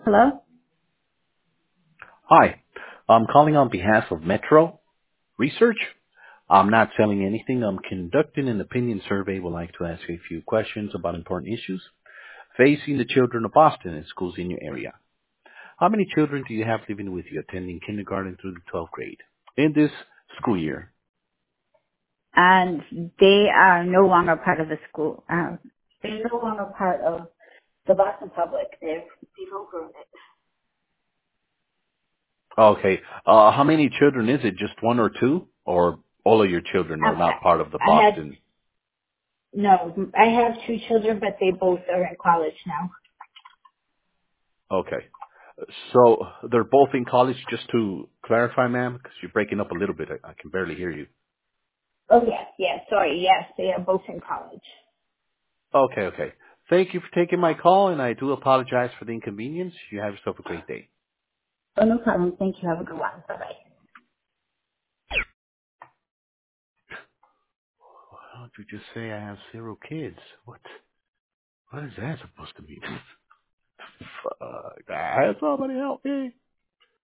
Hello? Hi. I'm calling on behalf of Metro Research. I'm not selling anything. I'm conducting an opinion survey. Would like to ask you a few questions about important issues facing the children of Boston and schools in your area. How many children do you have living with you attending kindergarten through the 12th grade in this school year? And they are no longer part of the school. They're no longer part of the Boston Public. They've outgrown it. Okay. How many children is it? Just one or two? Or all of your children are not part of the I had, Boston? no, I have two children, but they both are in college now. Okay. So they're both in college, just to clarify, ma'am, because you're breaking up a little bit. I can barely hear you. Oh, yes, sorry, yes, they are both in college. Okay, okay. Thank you for taking my call, and I do apologize for the inconvenience. You have yourself a great day. Oh, no problem. Thank you. Have a good one. Bye-bye. Why don't you just say I have 0 kids? What is that supposed to mean? Fuck, somebody help me.